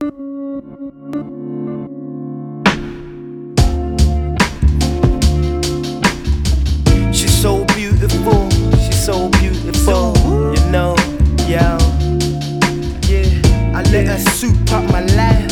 She's so beautiful, she's so beautiful, you know, yeah. I let her soup up my life.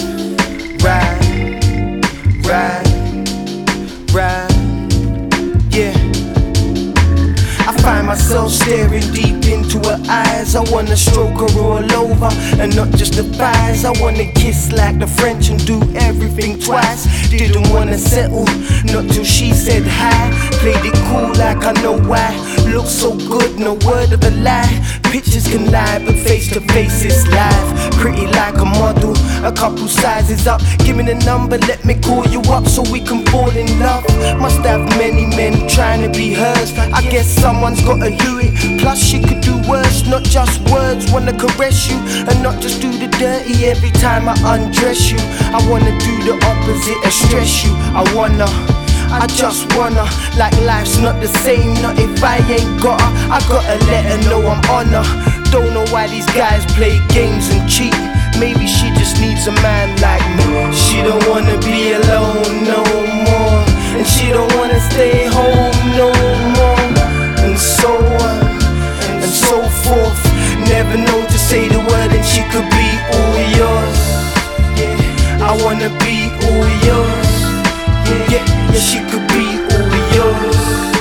Right, yeah. I find myself staring deep into her eyes. I wanna stroke her all over, and not just the thighs. I wanna kiss like the French and do everything twice. Didn't wanna settle, not till she said hi. Played it cool like I know why. Looks so good, no word of a lie. Pictures can lie, but face to face it's live. Pretty like a model, a couple sizes up. Give me the number, let me call you up so we can fall in love. Must have many men trying to be hers. I guess someone's gotta do it. Plus she could do worse, not just words. Wanna caress you and not just do the dirty every time I undress you. I wanna do the opposite and stress you. I just wanna, like life's not the same, not if I ain't got her. I gotta let her know I'm on her. Don't know why these guys play games and cheat. Maybe she just needs a man like me. She don't wanna be alone no more, and she don't wanna stay home no more. And so on, and so forth. Never know to say the word and she could be all yours. Yeah, I wanna be all yours. Yeah, she could be all yours.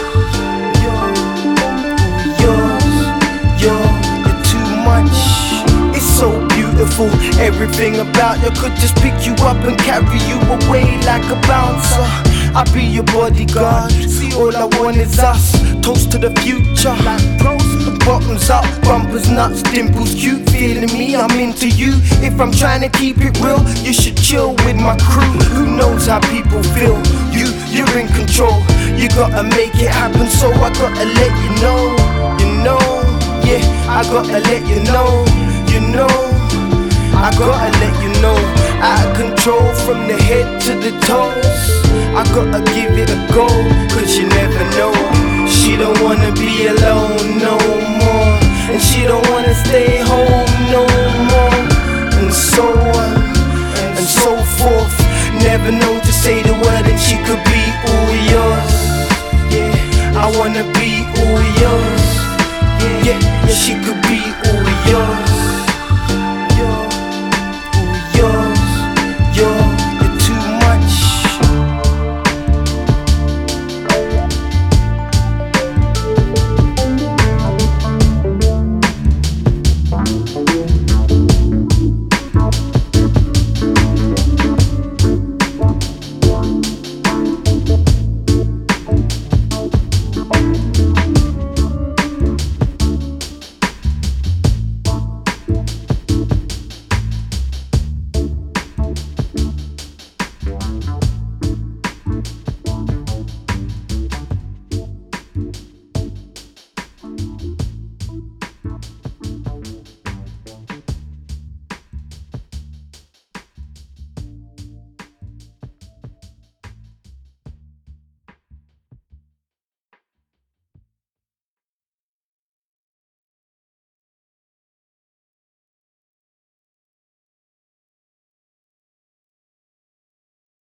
You're too much. It's so beautiful. Everything about you could just pick you up and carry you away like a bouncer. I'll be your bodyguard. See, all I want is us. Toast to the future. Bottoms up, bumpers, nuts, dimples, cute. Feeling me, I'm into you. If I'm trying to keep it real, you should chill with my crew. Who knows how people feel? You're in control. You gotta make it happen, so I gotta let you know. You know, yeah, I gotta let you know. You know, I gotta let you know. Out of control from the head to the toes. I gotta give it a go, cause you never know. She don't wanna be alone no more, and she don't wanna stay home no more. And so on, and so forth. Never know to say the word and she could be all yours. Yeah, I wanna be all yours. Yeah, she could be all yours.